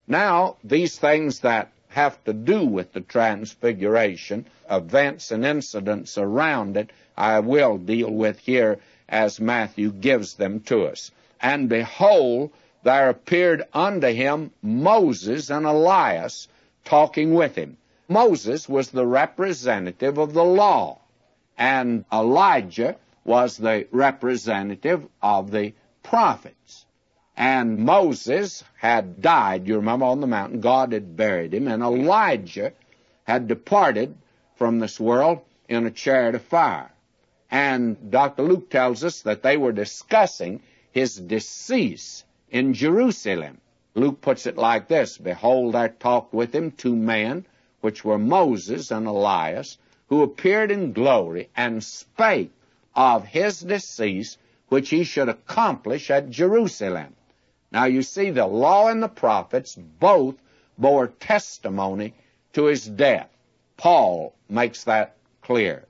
Now, these things that have to do with the transfiguration, events and incidents around it, I will deal with here as Matthew gives them to us. And behold, there appeared unto him Moses and Elias talking with him. Moses was the representative of the law, and Elijah was the representative of the prophets. And Moses had died, you remember, on the mountain. God had buried him, and Elijah had departed from this world in a chariot of fire. And Dr. Luke tells us that they were discussing his decease in Jerusalem. Luke puts it like this: Behold, there talked with him two men, which were Moses and Elias, who appeared in glory, and spake of his decease, which he should accomplish at Jerusalem. Now you see, the law and the prophets both bore testimony to his death. Paul makes that clear.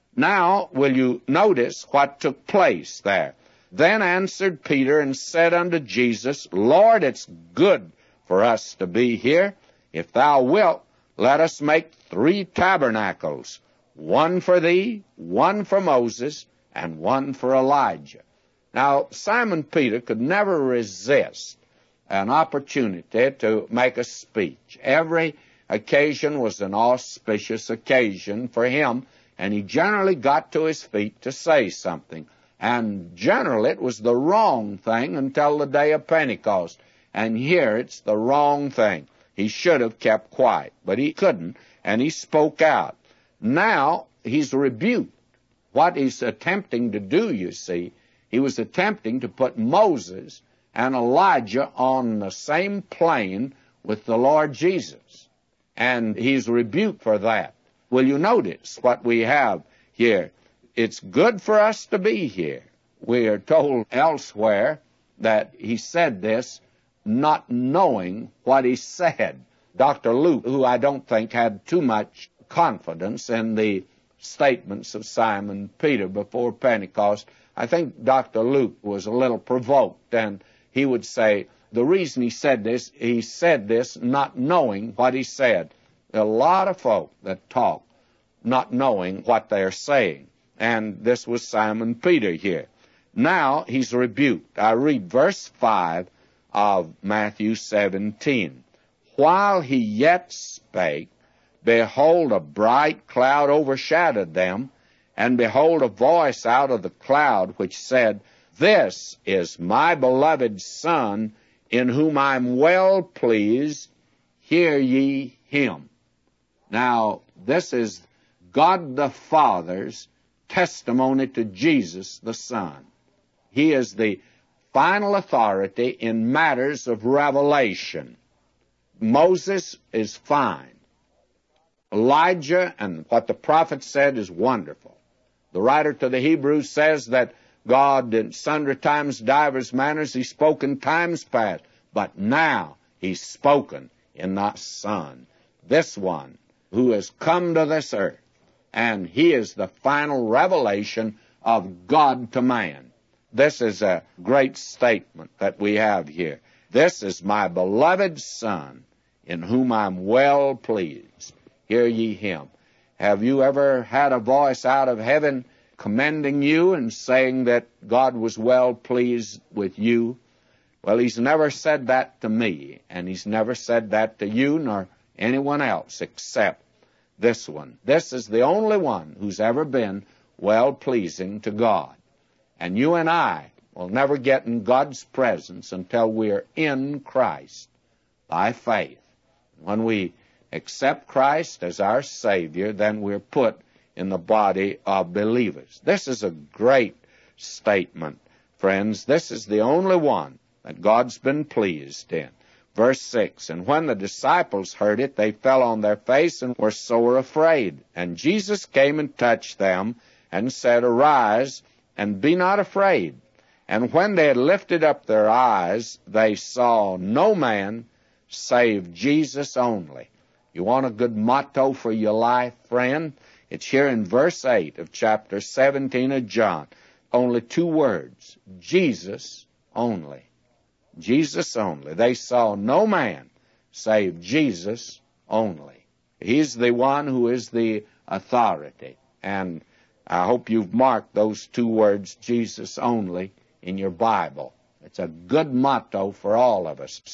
Now, will you notice what took place there? Then answered Peter and said unto Jesus, Lord, it's good for us to be here. If thou wilt, let us make 3 tabernacles, one for thee, one for Moses, and one for Elijah. Now, Simon Peter could never resist an opportunity to make a speech. Every occasion was an auspicious occasion for him, and he generally got to his feet to say something. And generally it was the wrong thing until the day of Pentecost. And here it's the wrong thing. He should have kept quiet, but he couldn't, and he spoke out. Now he's rebuked. What he's attempting to do, you see, he was attempting to put Moses and Elijah on the same plane with the Lord Jesus. And he's rebuked for that. Will you notice what we have here? It's good for us to be here. We are told elsewhere that he said this not knowing what he said. Dr. Luke, who I don't think had too much confidence in the statements of Simon Peter before Pentecost, I think Dr. Luke was a little provoked, and he would say the reason he said this not knowing what he said. There are a lot of folk that talk not knowing what they're saying, and this was Simon Peter here. Now he's rebuked. I read verse 5 of Matthew 17. While he yet spake, behold, a bright cloud overshadowed them, and behold, a voice out of the cloud which said, This is my beloved Son, in whom I am well pleased. Hear ye him. Now, this is God the Father's testimony to Jesus the Son. He is the final authority in matters of revelation. Moses is fine. Elijah and what the prophet said is wonderful. The writer to the Hebrews says that God in sundry times, divers manners, he spoke in times past, but now he's spoken in the Son, this one who has come to this earth, and he is the final revelation of God to man. This is a great statement that we have here. This is my beloved Son, in whom I'm well pleased. Hear ye him. Have you ever had a voice out of heaven commending you and saying that God was well pleased with you? Well, he's never said that to me, and he's never said that to you nor anyone else except this one. This is the only one who's ever been well-pleasing to God. And you and I will never get in God's presence until we're in Christ by faith. When we accept Christ as our Savior, then we're put in the body of believers. This is a great statement, friends. This is the only one that God's been pleased in. Verse 6, And when the disciples heard it, they fell on their face and were sore afraid. And Jesus came and touched them and said, Arise, and be not afraid. And when they had lifted up their eyes, they saw no man save Jesus only. You want a good motto for your life, friend? It's here in verse 8 of chapter 17 of John. Only 2 words, Jesus only. Jesus only. They saw no man save Jesus only. He's the one who is the authority. And I hope you've marked those two words, Jesus only, in your Bible. It's a good motto for all of us.